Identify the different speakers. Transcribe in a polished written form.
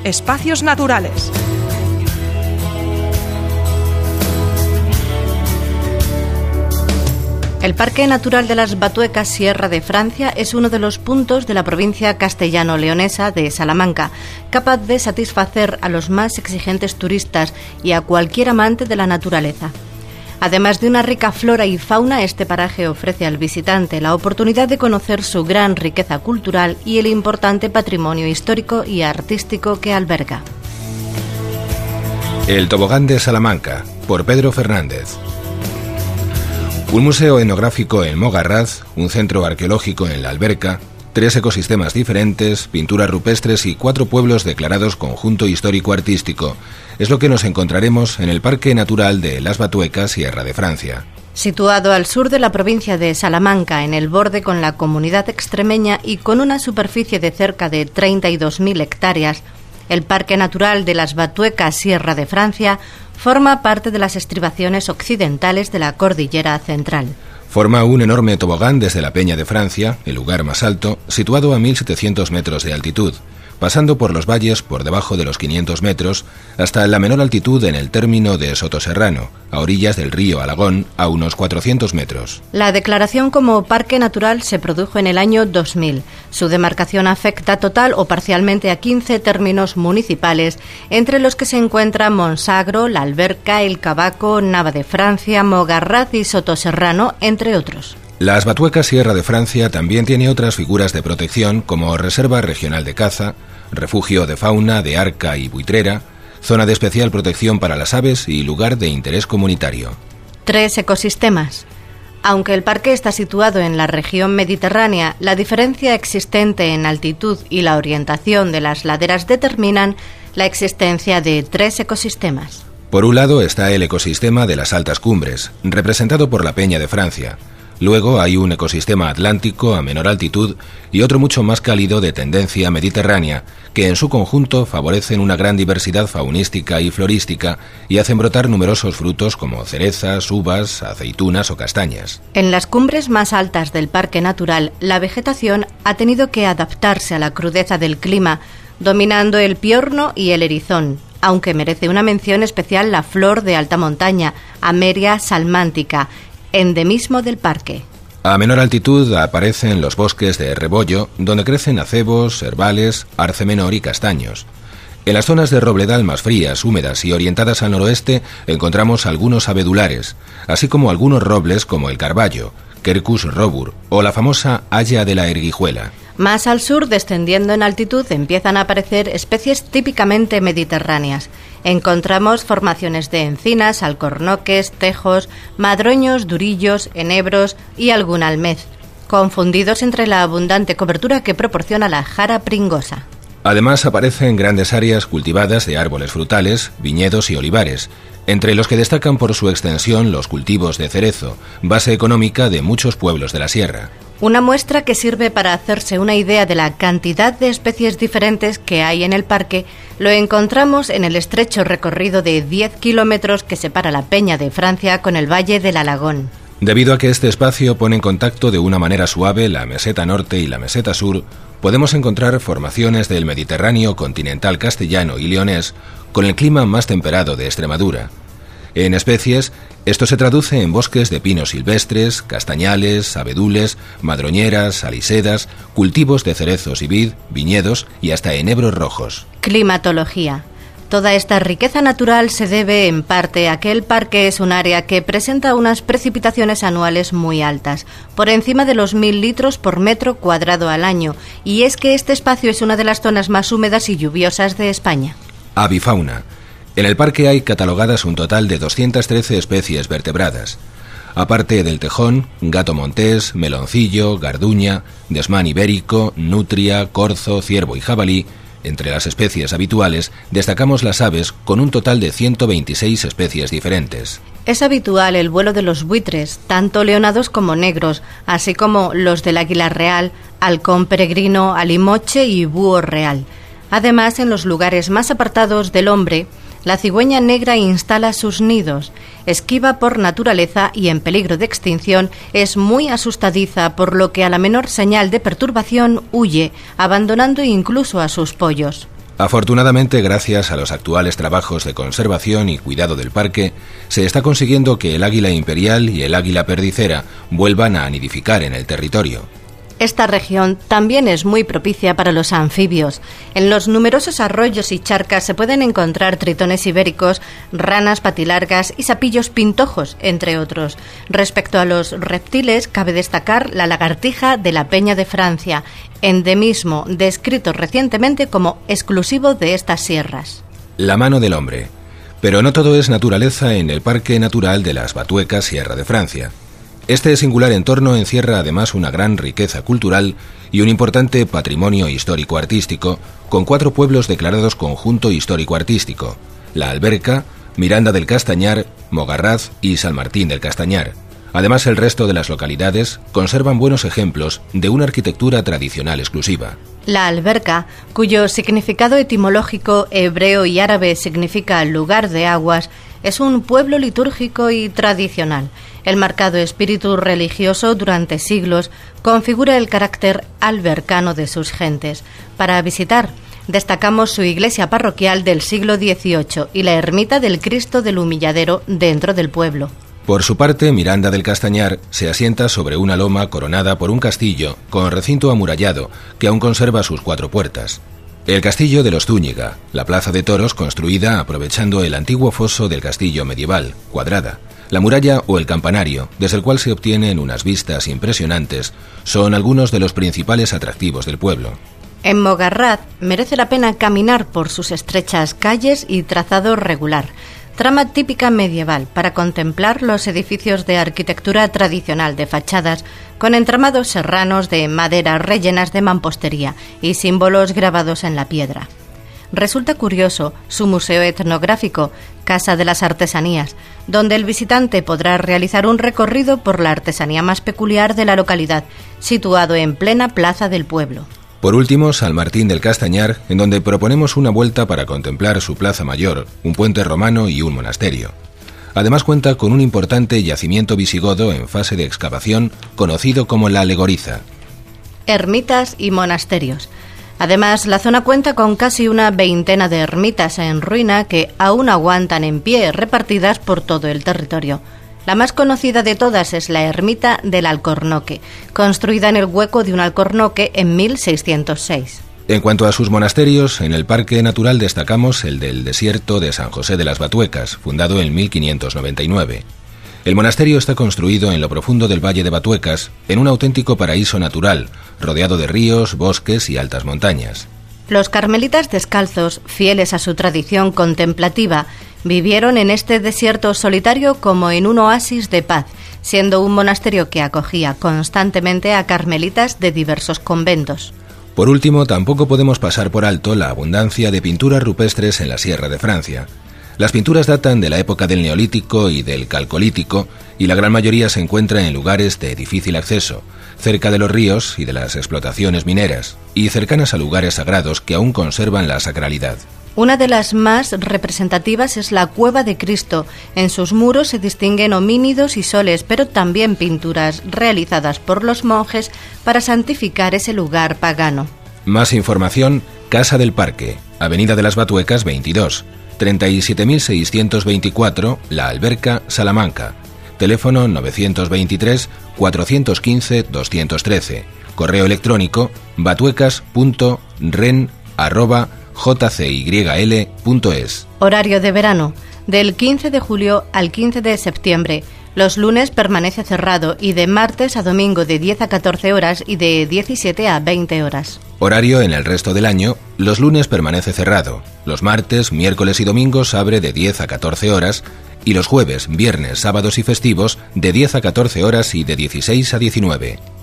Speaker 1: espacios naturales.
Speaker 2: El Parque Natural de las Batuecas, Sierra de Francia, es uno de los puntos de la provincia castellano-leonesa de Salamanca, capaz de satisfacer a los más exigentes turistas y a cualquier amante de la naturaleza. Además de una rica flora y fauna, este paraje ofrece al visitante la oportunidad de conocer su gran riqueza cultural y el importante patrimonio histórico y artístico que alberga.
Speaker 3: El tobogán de Salamanca, por Pedro Fernández. Un museo etnográfico en Mogarraz, un centro arqueológico en La Alberca, 3 ecosistemas diferentes, pinturas rupestres y 4 pueblos declarados conjunto histórico-artístico. Es lo que nos encontraremos en el Parque Natural de las Batuecas, Sierra de Francia.
Speaker 2: Situado al sur de la provincia de Salamanca, en el borde con la comunidad extremeña y con una superficie de cerca de 32.000 hectáreas, el Parque Natural de las Batuecas, Sierra de Francia, forma parte de las estribaciones occidentales de la Cordillera Central.
Speaker 3: Forma un enorme tobogán desde la Peña de Francia, el lugar más alto, situado a 1.700 metros de altitud, pasando por los valles por debajo de los 500 metros, hasta la menor altitud en el término de Sotoserrano, a orillas del río Alagón, a unos 400 metros.
Speaker 2: La declaración como parque natural se produjo en el año 2000. Su demarcación afecta total o parcialmente a 15 términos municipales, entre los que se encuentran Monsagro, La Alberca, El Cabaco, Nava de Francia, Mogarraz y Sotoserrano, entre otros.
Speaker 3: Las Batuecas, Sierra de Francia, también tiene otras figuras de protección como Reserva Regional de Caza, Refugio de Fauna de Arca y Buitrera, Zona de Especial Protección para las Aves y Lugar de Interés Comunitario.
Speaker 2: 3 ecosistemas. Aunque el parque está situado en la región mediterránea, la diferencia existente en altitud y la orientación de las laderas determinan la existencia de 3 ecosistemas.
Speaker 3: Por un lado está el ecosistema de las altas cumbres, representado por la Peña de Francia. Luego hay un ecosistema atlántico a menor altitud y otro mucho más cálido de tendencia mediterránea, que en su conjunto favorecen una gran diversidad faunística y florística y hacen brotar numerosos frutos como cerezas, uvas, aceitunas o castañas.
Speaker 2: En las cumbres más altas del parque natural, la vegetación ha tenido que adaptarse a la crudeza del clima, dominando el piorno y el erizón, aunque merece una mención especial la flor de alta montaña, Ameria salmántica, endemismo del parque.
Speaker 3: A menor altitud aparecen los bosques de rebollo, donde crecen acebos, herbales, arce menor y castaños. En las zonas de robledal más frías, húmedas y orientadas al noroeste encontramos algunos abedulares, así como algunos robles como el carballo, Quercus robur o la famosa haya de la erguijuela.
Speaker 2: Más al sur, descendiendo en altitud, empiezan a aparecer especies típicamente mediterráneas. Encontramos formaciones de encinas, alcornoques, tejos, madroños, durillos, enebros y algún almez, confundidos entre la abundante cobertura que proporciona la jara pringosa.
Speaker 3: Además aparecen grandes áreas cultivadas de árboles frutales, viñedos y olivares, entre los que destacan por su extensión los cultivos de cerezo, base económica de muchos pueblos de la sierra.
Speaker 2: Una muestra que sirve para hacerse una idea de la cantidad de especies diferentes que hay en el parque lo encontramos en el estrecho recorrido de 10 kilómetros que separa la Peña de Francia con el Valle del Alagón.
Speaker 3: Debido a que este espacio pone en contacto de una manera suave la meseta norte y la meseta sur, podemos encontrar formaciones del Mediterráneo continental castellano y leonés con el clima más temperado de Extremadura. En especies, esto se traduce en bosques de pinos silvestres, castañales, abedules, madroñeras, alisedas, cultivos de cerezos y vid, viñedos y hasta enebros rojos.
Speaker 2: Climatología. Toda esta riqueza natural se debe en parte a que el parque es un área que presenta unas precipitaciones anuales muy altas, por encima de los 1.000 litros por metro cuadrado al año, y es que este espacio es una de las zonas más húmedas y lluviosas de España.
Speaker 3: Avifauna. En el parque hay catalogadas un total de 213 especies vertebradas. Aparte del tejón, gato montés, meloncillo, garduña, desmán ibérico, nutria, corzo, ciervo y jabalí. Entre las especies habituales destacamos las aves con un total de 126 especies diferentes.
Speaker 2: Es habitual el vuelo de los buitres, tanto leonados como negros, así como los del águila real, halcón peregrino, alimoche y búho real. Además, en los lugares más apartados del hombre, la cigüeña negra instala sus nidos. Esquiva por naturaleza y en peligro de extinción, es muy asustadiza, por lo que a la menor señal de perturbación huye, abandonando incluso a sus pollos.
Speaker 3: Afortunadamente, gracias a los actuales trabajos de conservación y cuidado del parque, se está consiguiendo que el águila imperial y el águila perdicera vuelvan a nidificar en el territorio.
Speaker 2: Esta región también es muy propicia para los anfibios. En los numerosos arroyos y charcas se pueden encontrar tritones ibéricos, ranas patilargas y sapillos pintojos, entre otros. Respecto a los reptiles, cabe destacar la lagartija de la Peña de Francia, endemismo descrito recientemente como exclusivo de estas sierras.
Speaker 3: La mano del hombre. Pero no todo es naturaleza en el Parque Natural de las Batuecas Sierra de Francia. Este singular entorno encierra además una gran riqueza cultural y un importante patrimonio histórico-artístico, con 4 pueblos declarados conjunto histórico-artístico: La Alberca, Miranda del Castañar, Mogarraz y San Martín del Castañar. Además, el resto de las localidades conservan buenos ejemplos de una arquitectura tradicional exclusiva.
Speaker 2: La Alberca, cuyo significado etimológico hebreo y árabe significa lugar de aguas, es un pueblo litúrgico y tradicional. El marcado espíritu religioso durante siglos configura el carácter albercano de sus gentes. Para visitar, destacamos su iglesia parroquial del siglo XVIII y la ermita del Cristo del Humilladero dentro del pueblo.
Speaker 3: Por su parte, Miranda del Castañar se asienta sobre una loma coronada por un castillo con recinto amurallado que aún conserva sus 4 puertas. El castillo de los Zúñiga, la plaza de toros construida aprovechando el antiguo foso del castillo medieval, cuadrada, la muralla o el campanario, desde el cual se obtienen unas vistas impresionantes, son algunos de los principales atractivos del pueblo.
Speaker 2: En Mogarraz merece la pena caminar por sus estrechas calles y trazado regular, trama típica medieval para contemplar los edificios de arquitectura tradicional de fachadas con entramados serranos de madera rellenas de mampostería y símbolos grabados en la piedra. Resulta curioso su museo etnográfico, Casa de las Artesanías, donde el visitante podrá realizar un recorrido por la artesanía más peculiar de la localidad, situado en plena plaza del pueblo.
Speaker 3: Por último, San Martín del Castañar, en donde proponemos una vuelta para contemplar su plaza mayor, un puente romano y un monasterio. Además cuenta con un importante yacimiento visigodo en fase de excavación, conocido como la Alegoriza.
Speaker 2: Ermitas y monasterios. Además, la zona cuenta con casi una veintena de ermitas en ruina que aún aguantan en pie, repartidas por todo el territorio. La más conocida de todas es la ermita del Alcornoque, construida en el hueco de un alcornoque en 1606.
Speaker 3: En cuanto a sus monasterios, en el Parque Natural destacamos el del desierto de San José de las Batuecas, fundado en 1599. El monasterio está construido en lo profundo del Valle de Batuecas, en un auténtico paraíso natural, rodeado de ríos, bosques y altas montañas.
Speaker 2: Los carmelitas descalzos, fieles a su tradición contemplativa, vivieron en este desierto solitario como en un oasis de paz, siendo un monasterio que acogía constantemente a carmelitas de diversos conventos.
Speaker 3: Por último, tampoco podemos pasar por alto la abundancia de pinturas rupestres en la Sierra de Francia. Las pinturas datan de la época del Neolítico y del Calcolítico, y la gran mayoría se encuentra en lugares de difícil acceso, cerca de los ríos y de las explotaciones mineras, y cercanas a lugares sagrados que aún conservan la sacralidad.
Speaker 2: Una de las más representativas es la Cueva de Cristo. En sus muros se distinguen homínidos y soles, pero también pinturas realizadas por los monjes para santificar ese lugar pagano.
Speaker 3: Más información: Casa del Parque, Avenida de las Batuecas 22, 37.624, La Alberca, Salamanca. Teléfono 923-415-213. Correo electrónico batuecas.ren@jcyl.es.
Speaker 2: Horario de verano, del 15 de julio al 15 de septiembre. Los lunes permanece cerrado y de martes a domingo de 10 a 14 horas y de 17 a 20 horas.
Speaker 3: Horario en el resto del año: los lunes permanece cerrado, los martes, miércoles y domingos abre de 10 a 14 horas y los jueves, viernes, sábados y festivos de 10 a 14 horas y de 16 a 19.